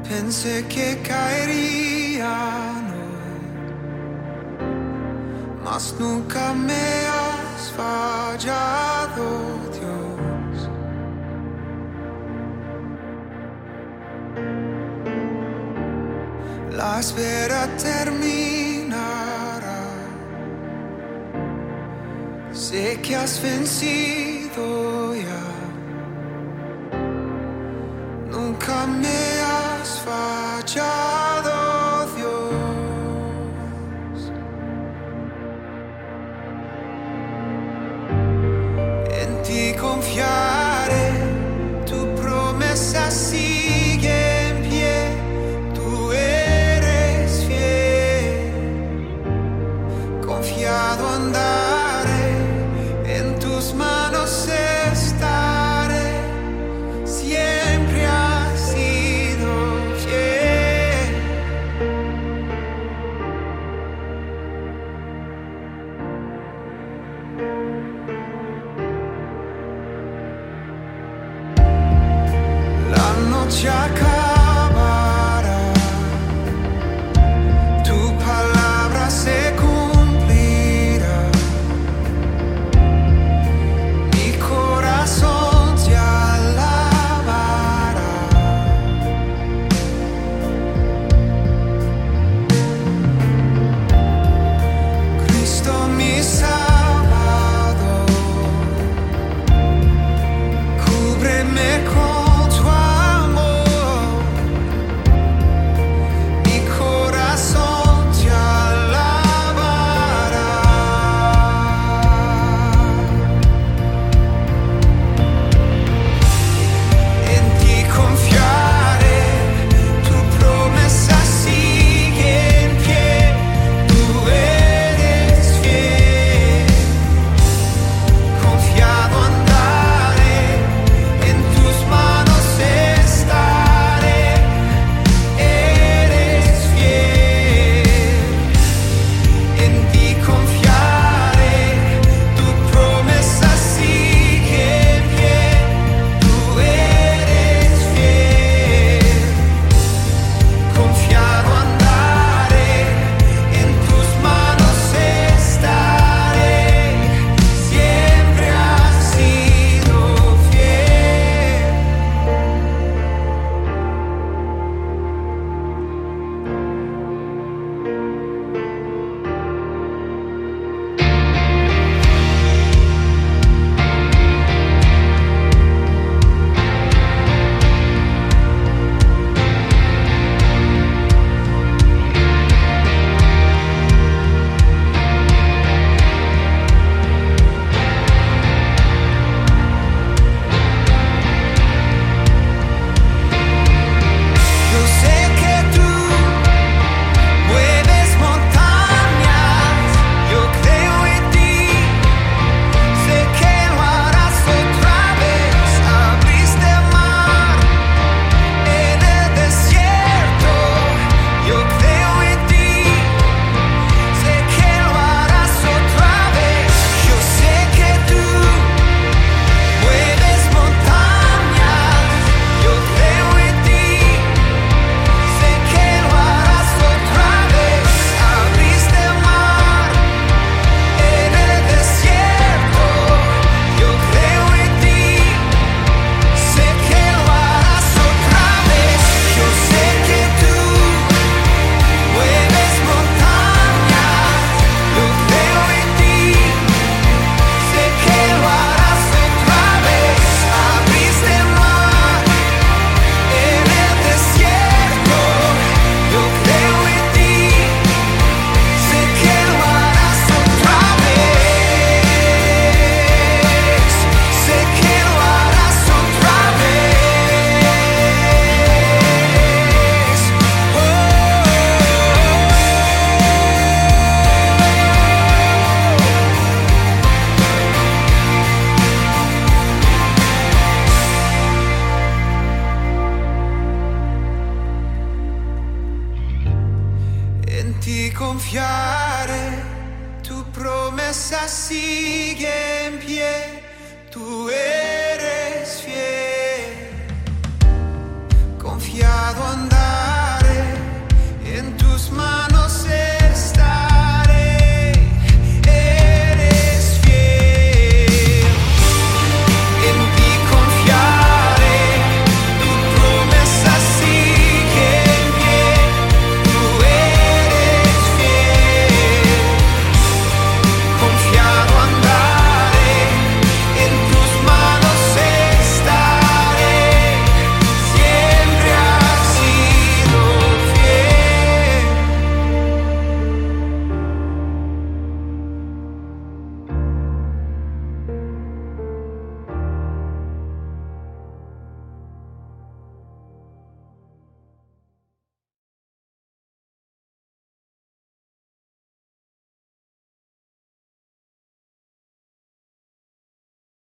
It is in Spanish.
Pensé que caerían hoy, mas nunca me has fallado, Dios. La espera terminará. Sé que has vencido ya. Nunca me has fallado, Dios. En ti confiaré, tu promesa sigue en pie. Tú eres fiel, confiado andaré, en tus manos estaré. Siempre has sido fiel. La noche acabará, tu palabra se cumplirá. Mi corazón te alabará. Cristo mi Salvador, cúbreme con tu amor. Mi corazón te alabará. En ti confiaré, tu promesa sigue en pie. Tú eres fiel, confiado andaré, en tus manos estaré. Eres fiel, en ti confiaré, tu promesa sigue en pie. Tú eres fiel, confiado andaré, en tus manos estaré. Siempre has sido fiel. Yo sé que tú mueves montañas, yo creo en ti. Sé que lo harás otra vez. Abriste el mar en el desierto, yo creo en ti. Sé que lo harás otra vez. Yo sé que tú mueves montañas, yo creo en ti. Sé que lo harás otra vez. Abriste el mar en el desierto, yo creo en ti. Sé que lo harás otra vez. Yo sé que tú mueves montañas, yo creo en ti. Sé que lo harás otra vez. Abriste el mar en el desierto, yo creo en ti. Sé que lo harás otra vez. Sé que lo harás otra vez. En ti confiaré, tu promesa sigue en pie. Tú eres fiel, confiado andar. tus manos.